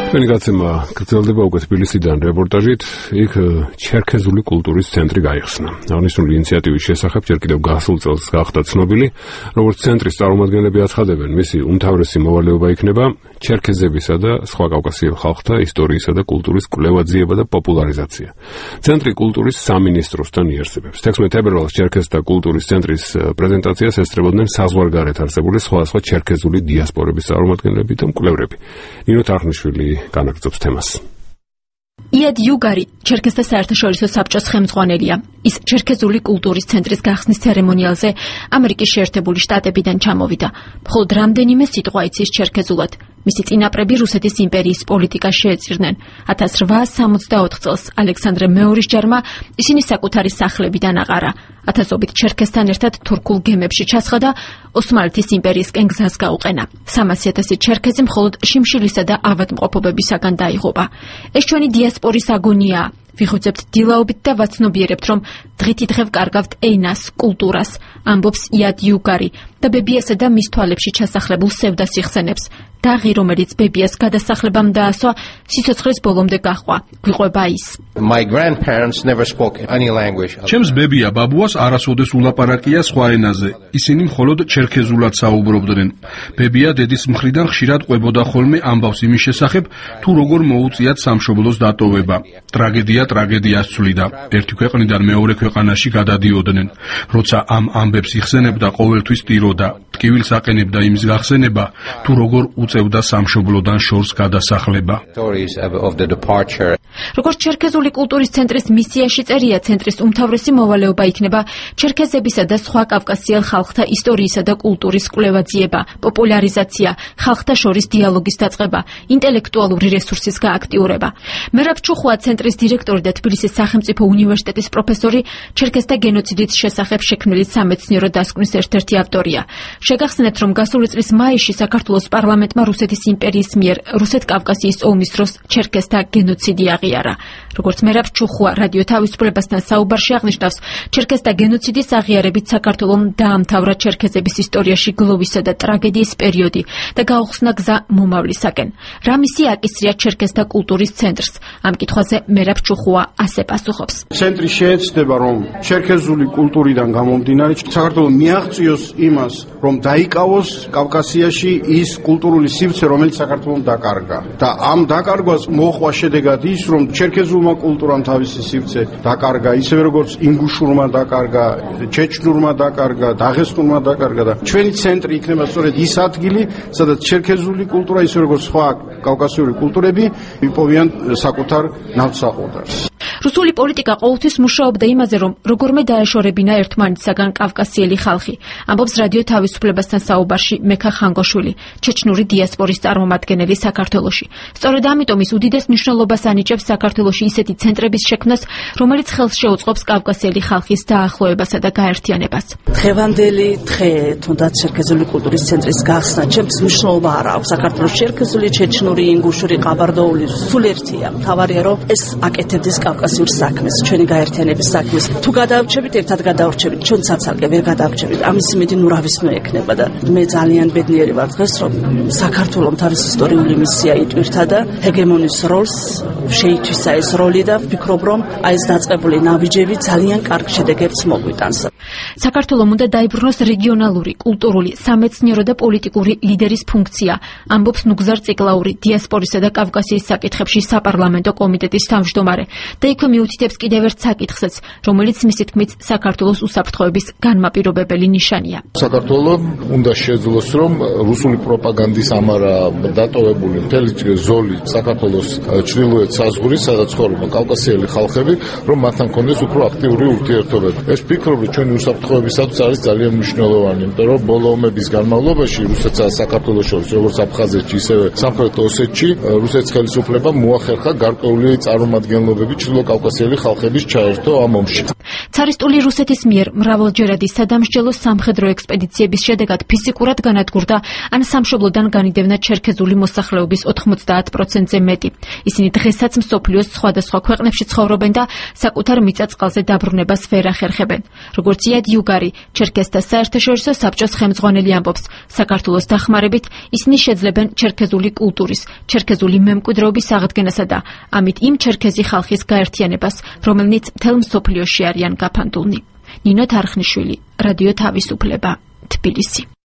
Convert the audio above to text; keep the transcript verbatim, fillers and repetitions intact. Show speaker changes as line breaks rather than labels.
ჩვენი გაცემა გრძელდება უკვე თბილისიდან რეპორტაჟით. იქ ჩერქეზული კულტურის ცენტრი გაიხსნა. აღნიშნული ინიციატივის შესახებ ჯერ კიდევ გასულ წელს გახდა ცნობილი, როგორც ცენტრის წარმომადგენლები აცხადებენ, მისი უმთავრესი მოვალეობა იქნება ჩერქეზებისა და სხვა კავკასიელ ხალხთა ისტორიისა და კულტურის კვლევაძიება და პოპულარიზაცია. ცენტრი კულტურის სამინისტროსთან იარსებებს. თექვსმეტ თებერვალს ჩერქეზთა კულტურის ცენტრის პრეზენტაციას ესწრებოდნენ საზღვარგარეთ არსებული სხვადასხვა ჩერქეზული დიასპორების წარმომადგენლები და მკვლევრები. ნინო თარხნიშვილი განაგრძობს თემას.
იად იუგარი ჩერქეზთა საერთაშორისო საბჭოს ხელმძღვანელია. ის ჩერქეზული კულტურის ცენტრის გახსნის ცერემონიალზე ამერიკის შეერთებული შტატებიდან ჩამოვიდა. მხოლოდ რამდენიმე სიტყვა იცის ჩერქეზულად. მისი წინაპრები რუსეთის იმპერიის პოლიტიკას შეეწირნენ. ათას რვაასი სამოცდაოთხ წელს ალექსანდრე მეორის ჯარმა ისინი საკუთარი სახლებიდან აყარა. ათასობით ჩერქეზთან ერთად თურქულ გემებში ჩასხა და ოსმალეთის იმპერიისკენ გზას გაუყენა. სამასი ათასი ჩერქეზი მხოლოდ შიმშილისა და ავადმყოფობებისაგან დაიღუპა. ეს ჩვენი დიასპორის აგონიაა. ვიხოცებთ დილაობით და ვაცნობიერებთ, რომ დღითი დღე ვკარგავთ ენას, კულტურას, ამბობს იად იუგარი და ბებიასა და მის თვალებში ჩასახლებულ სევდას იხსენებს. დაღი, რომელიც ბებიას გადასახლებამ დაასვა, სიცოცხლის ბოლომდე გაჰყვა. გვიყვება ის.
ჩემს ბებია ბაბუას არასოდეს ულაპარაკია სხვა ენაზე. ისინი მხოლოდ ჩერქეზულად საუბრობდნენ. ბებია დედის მხრიდან ხშირად ყვებოდა ხოლმე ამბავს იმის შესახებ, თუ როგორ მოუწიათ სამშობლოს დატოვება. ტრაგედია ტრაგედიას ცვლიდა. ერთი ქვეყნიდან მეორე ქვეყანაში გადადიოდნენ. როცა ამ ამბებს იხსენებდა, ყოველთვის ტიროდა. ტკივილს აყენებდა იმის გახსენება, თუ როგორ უწევდა სამშობლოდან შორს გადასახლება.
როგორც ჩერქეზული კულტურის ცენტრის მისიაში წერია, ცენტრის უმთავრესი მოვალეობა იქნება ჩერქეზებისა და სხვა კავკასიელ ხალხთა ისტორიისა და კულტურის კვლევაძიება, პოპულარიზაცია, ხალხთა შორის დიალოგის დაწყება, ინტელექტუალური რესურსის გააქტიურება. მერაბ ჩუხუა ცენტრის დირექტორი და თბილისის სახელმწიფო უნივერსიტეტის პროფესორი ჩერქეზთა გენოციდით შესახებ შექმნილი სამეცნიერო დასკვნის ერთ-ერთი ავტორია. შეგახსენებთ, რომ გასული წლის მაისში საქართველოს პარლამენტმა რუსეთის იმპერიის მიერ რუსეთ-კავკასიის ომის დროს ჩერქეზთა გენოციდი აღიარა. როგორც მერაბ ჩუხუა რადიო თავისუფლებასთან საუბარში აღნიშნავს, ჩერქეზთა გენოციდის აღიარებით საქართველომ დაამთავრა ჩერქეზების ისტორიაში გლოვისა და ტრაგედიის პერიოდი და გაუხსნა გზა მომავლისაკენ. რა მისი აკისრია ჩერქეზთა კულტურის ცენტრს? ამ კითხვაზე მერაბ ჩუხუა ასე პასუხობს.
ცენტრი შეეცდება, რომ ჩერქეზული კულტურიდან გამომდინარე საქართველოს მიაღწიოს იმას, რომ დაიკავოს კავკასიაში ის კულტურული სივრცე, რომელიც საქართველოს დაკარგა. და ამ დაკარგვას მოხვა შედეგად ის, რომ ჩერქეზულმა კულტურამ თავისი სივრცე დაკარგა, ისევე როგორც ინგუშურმა დაკარგა, ჩეჩნურმა დაკარგა, დაღესტნურმა დაკარგა და ჩვენი ცენტრი იქნება სწორედ ის ადგილი, სადაც ჩერქეზული კულტურა, ისევე როგორც სხვა კავკასიური კულტურები იპოვიან საკუთარ ნავთსაყუდარს.
რუსული პოლიტიკა ყოველთვის მუშაობდა იმაზე, რომ როგორმე დაეშორებინა ერთმანეთისაგან კავკასიელი ხალხი. ამბობს რადიო თავისუფლებასთან საუბარში მექა ხანგოშვილი, ჩეჩნური დიასპორის წარმომადგენელი საქართველოში. სწორედ ამიტომ ის უდიდეს მნიშვნელობას ანიჭებს საქართველოში ისეთი ცენტრების შექმნას, რომელიც ხელს შეუწყობს კავკასიელი ხალხის დაახლოებასა და გაერთიანებას.
დღევანდელი დღე, თუნდაც ჩერქეზული კულტურის ცენტრის გახსნა, ჩემს მნიშვნელობა არ აქვს. საქართველოს ჩერქეზული, ჩეჩნური, ინგუშური, ყაბარდოული სულ ერთია. მთავარია, რომ ეს აკეთებდეს კავკასიურ საქმეს, ჩვენი გაერთიანების საქმეს. თუ გადავრჩებით, ერთად გადავრჩებით, ჩვენ ცალ-ცალკე ვერ გადავრჩებით. ამის იმედი ნურავისმე ექნება და მე ძალიან ბედნიერი ვარ დღეს, რომ საქართველოს თავის ისტორიული მისია იტვირთა და ჰეგემონის როლს შეითვისა ეს როლი და ვფიქრობ, რომ აი ეს დაწყებული ნაბიჯები ძალიან კარგ შედეგებს მოგვიტანს.
საქართველოს უნდა დაიბრუნოს რეგიონალური, კულტურული, სამეცნიერო და პოლიტიკური ლიდერის ფუნქცია, ამბობს ნუგზარ ციკლაური, დიასპორისა და კავკასიის საკითხებში საპარლამენტო კომიტეტის თავმჯდომარე და იქვე მიუთითებს კიდევ ერთ საკითხსაც, რომელიც მისი თქმით საქართველოს უსაფრთხოების განმაპირობებელი ნიშანია.
საქართველოს უნდა შეძლოს, რომ რუსული პროპაგანდის ამარა დატოვებული მთელი ზოლი საქართველოს ჩრდილოეთ საზღვრის, სადაც ცხოვრობენ კავკასიელი ხალხები, რომ მათთან კონდეს უფრო აქტიური ურთიერთობები. ეს ფიქრობ, რომ ჩვენი უსაფრთხოებისათვის არის ძალიან მნიშვნელოვანი, იმიტომ რომ ბოლო ომების განმავლობაში რუსეთსა და საქართველოს შორის, როგორც აფხაზეთში, ისევე სამხრეთ ოსეთში, რუსეთის ხელისუფლებამ მოახერხა გარკვეული წარმომადგენლობები ჩრდილოკავკასიელი ხალხების ჩაერთო ამ ომში.
ცარისტული რუსეთის მიერ მრავალჯერადი სადამსჯელო სამხედრო ექსპედიციების შედეგად ფიზიკურად განადგურდა ან სამშობლოდან განიდევნა ჩერქეზული მოსახლეობის ოთხმოცდაათ პროცენტზე მეტი. ისინი დღესაც მსოფლიოს სხვადასხვა ქვეყნებში ცხოვრობენ და საკუთარ მიწა-წყალზე დაბრუნებას ვერ ახერხებენ. როგორც როგორც იად იუგარი, ჩერქეზთა საერთაშორისო საბჭოს ხელმძღვანელი ამბობს, საქართველოს დახმარებით ისინი შეძლებენ ჩერქეზული კულტურის, ჩერქეზული მემკვიდრეობის აღდგენასა და ამით იმ ჩერქეზი ხალხის გაერთიანებას, რომელნიც მთელ მსოფლიოში არიან გაფანტულნი. ნინო თარხნიშვილი, რადიო თავისუფლება, თბილისი.